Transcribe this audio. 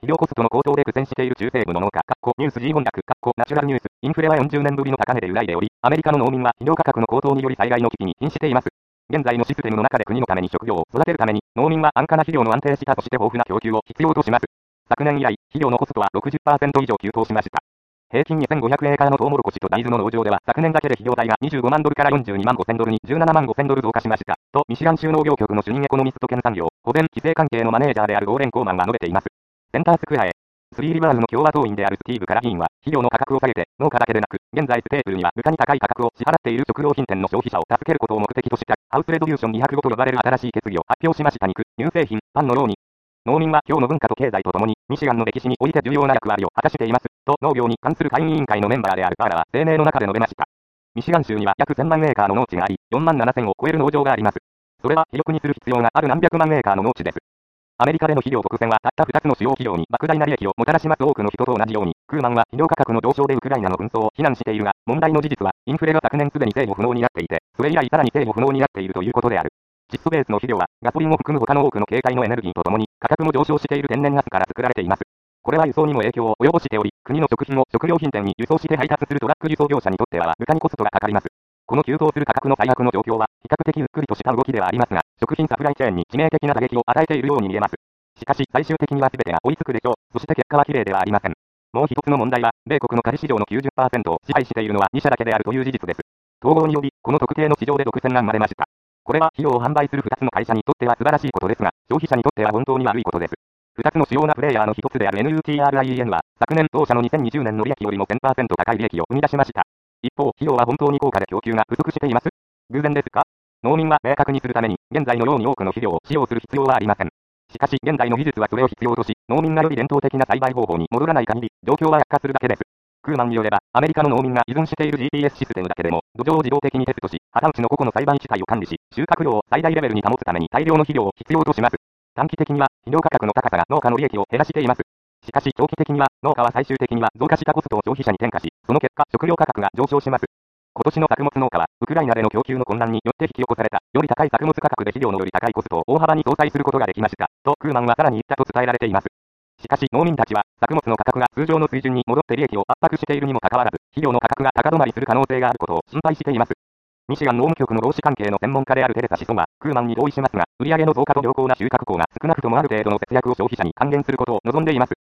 料コストの高騰で苦戦している中西部の農家、ニュース G 翻訳、ナチュラルニュース、インフレは40年ぶりの高値で揺らいでおり、アメリカの農民は肥料価格の高騰により災害の危機に瀕しています。現在のシステムの中で国のために食料を育てるために、農民は安価な肥料の安定したそして豊富な供給を必要とします。昨年以来、肥料のコストは 60% 以上急騰しました。平均2500エーカーのトウモロコシと大豆の農場では昨年だけで費用代が25万ドルから42万5000ドルに17万5000ドル増加しました。と、ミシガン州農業局の主任エコノミスト兼産業、保全規制関係のマネージャーであるウォーレン・コーマンは述べています。センタースクエアへ。スリーリバーズの共和党員であるスティーブ・カラ議員は、肥料の価格を下げて、農家だけでなく、現在ステープルには豚に高い価格を支払っている食料品店の消費者を助けることを目的とした、ハウスレドリューション205と呼ばれる新しい決議を発表しました。肉、乳製品、パンのローに。農民は今日の文化と経済とともに、ミシガンの歴史において重要な役割を果たしています、と農業に関する会員委員会のメンバーであるパーラは声明の中で述べました。ミシガン州には約1000万エーカーの農地があり、4万7000を超える農場があります。それは肥沃にする必要がある何百万エーカーの農地です。アメリカでの肥料と苦戦はたった2つの主要企業に莫大な利益をもたらします。多くの人と同じように、クーマンは肥料価格の上昇でウクライナの紛争を非難しているが、問題の事実は、インフレが昨年すでに制御不能になっていて、それ以来さらに制御不能になっているということである。窒素ベースの肥料は、ガソリンを含む他の多くの形態のエネルギーとともに、価格も上昇している天然ガスから作られています。これは輸送にも影響を及ぼしており、国の食品を食料品店に輸送して配達するトラック輸送業者にとっては部下にコストがかかります。この急騰する価格の最悪の状況は、比較的ゆっくりとした動きではありますが、食品サプライチェーンに致命的な打撃を与えているように見えます。しかし最終的には全てが追いつくでしょう。そして結果は綺麗ではありません。もう一つの問題は、米国の家事市場の 90% を支配しているのは2社だけであるという事実です。統合により、この特定の市場で独占が生まれました。これは肥料を販売する2つの会社にとっては素晴らしいことですが、消費者にとっては本当に悪いことです。2つの主要なプレイヤーの一つである NUTRIEN は、昨年当社の2020年の利益よりも 1000% 高い利益を生み出しました。一方、肥料は本当に高価で供給が不足しています。偶然ですか？農民は明確にするために、現在のように多くの肥料を使用する必要はありません。しかし、現在の技術はそれを必要とし、農民がより伝統的な栽培方法に戻らない限り、状況は悪化するだけです。クーマンによれば、アメリカの農民が依存している GPS システムだけでも、土壌を自動的にテストし、畑内の個々の栽培地帯を管理し、収穫量を最大レベルに保つために大量の肥料を必要とします。短期的には、肥料価格の高さが農家の利益を減らしています。しかし、長期的には、農家は最終的には増加したコストを消費者に転嫁し、その結果、食料価格が上昇します。今年の作物農家は、ウクライナでの供給の混乱によって引き起こされた、より高い作物価格で肥料のより高いコストを大幅に相殺することができました、とクーマンはさらに言ったと伝えられています。しかし、農民たちは、作物の価格が通常の水準に戻って利益を圧迫しているにもかかわらず、肥料の価格が高止まりする可能性があることを心配しています。ミシガン農務局の労使関係の専門家であるテレサ子孫は、クーマンに同意しますが、売上の増加と良好な収穫口が少なくともある程度の節約を消費者に還元することを望んでいます。